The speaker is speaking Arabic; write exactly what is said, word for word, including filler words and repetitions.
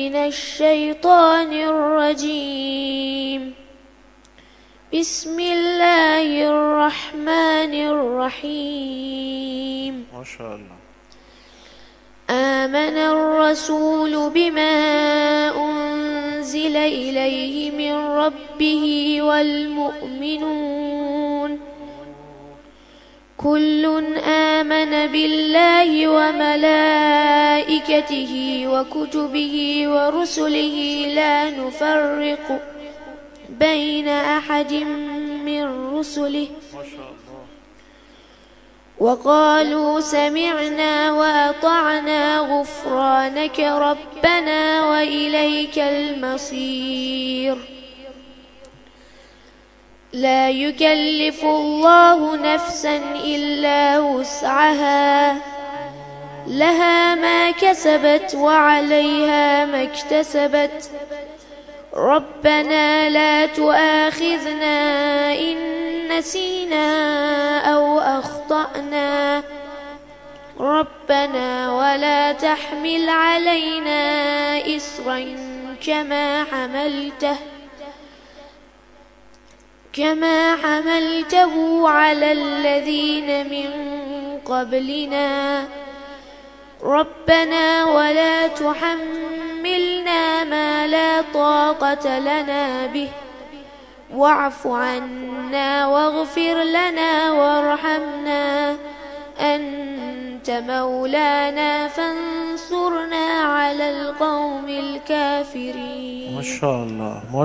من الشيطان الرجيم. بسم الله الرحمن الرحيم. ما شاء الله. آمن الرسول بما أنزل إليه من ربه والمؤمنون كل آمن بالله وملائكته وكتبه ورسله لا نفرق بين أحد من رسله وقالوا سمعنا وأطعنا غفرانك ربنا وإليك المصير. لا يكلف الله نفسا إلا وسعها لها ما كسبت وعليها ما اكتسبت ربنا لا تؤاخذنا إن نسينا أو أخطأنا ربنا ولا تحمل علينا إصرا كما حملته كما حملته على الذين من قبلنا ربنا ولا تحملنا ما لا طاقة لنا به واعف عنا واغفر لنا وارحمنا أنت مولانا فانصرنا على القوم الكافرين. ما شاء الله.